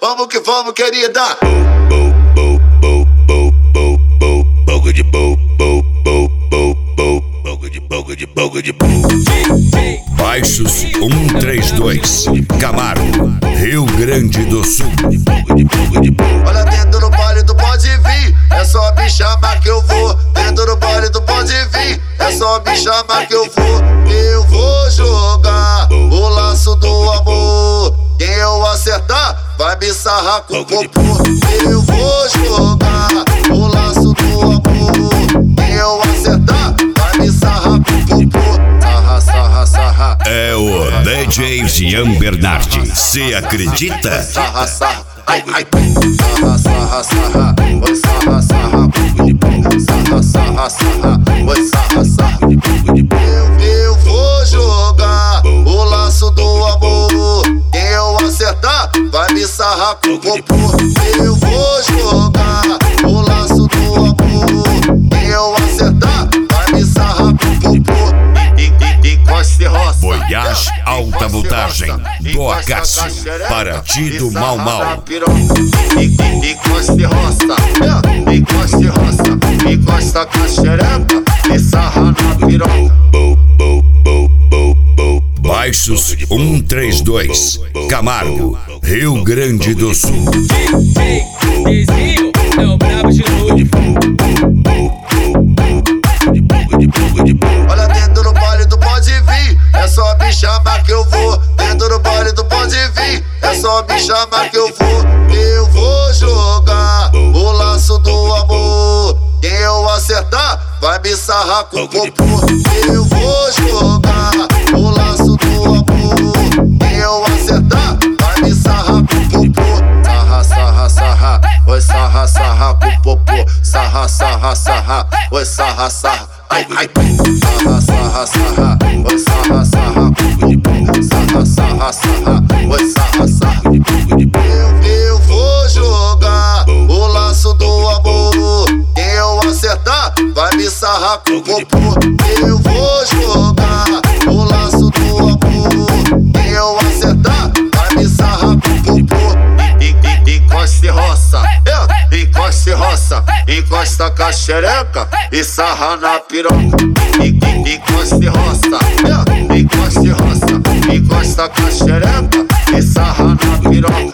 Vamos que vamos, querida. Baixos 132, Camargo, Rio Grande do Sul. Olha, dentro do baile tu pode vir, é só me chamar que eu vou. Dentro do baile tu pode vir, é só me chamar que eu vou. Eu vou jogar o laço do amor. Quem eu acertar vai me sarrar com o popô. Eu vou jogar o laço do amor. Quem eu acertar vai me sarrar com o popô. Sarra, sarra, sarra. É o DJ Jean Bernardi. Cê acredita? Sarra, sarra, ai, ai. Sarra, sarra, sarra. Oi, sarra, sarra. Sarra, sarra, sarra. Oi, sarra, sarra. Eu vou jogar o laço do amor. Quem eu acertar vai me sarrar com o popô. Eu vou jogar o laço do amor. Quem eu acertar vai me sarrar com o popô. Encoste roça. Voyage Alta Voltagem do Acácio, Paraty do Mau Mau. Encoste roça, encoste roça, encosta com a xereca e sarra na piroca. Baixos 132, Camargo, Rio Grande do Sul. Desenho é o brabo de novo. Olha, dentro do baile tu pode vir, é só me chamar que eu vou. Dentro do baile tu pode vir, é só me chamar que eu vou. Eu vou jogar o laço do amor. Quem eu acertar vai me sarrar com o popô. Eu vou jogar o laço do amor. Quem eu acertar vai me sarrar com o popô. Sarra, sarra, sarra. Oi, sarra, sarra com o popô. Sarra, sarra, sarra. Oi, sarra, sarra. Ai, ai. Sarra, sarra, sarra. Oi, sarra, sarra com o popô. Sarra, sarra, sarra. Oi, sarra, sarra. Eu vou jogar o laço do amor. Quem eu acertar vai me sarrar com o popô. Eu vou jogar o laço do amor. Quem eu acertar vai me sarrar com o popô. Encoste roça, encoste roça, encosta com a xereca e sarra na piroca. Encoste roça, encoste roça, encosta com a xereca e sarra na piroca.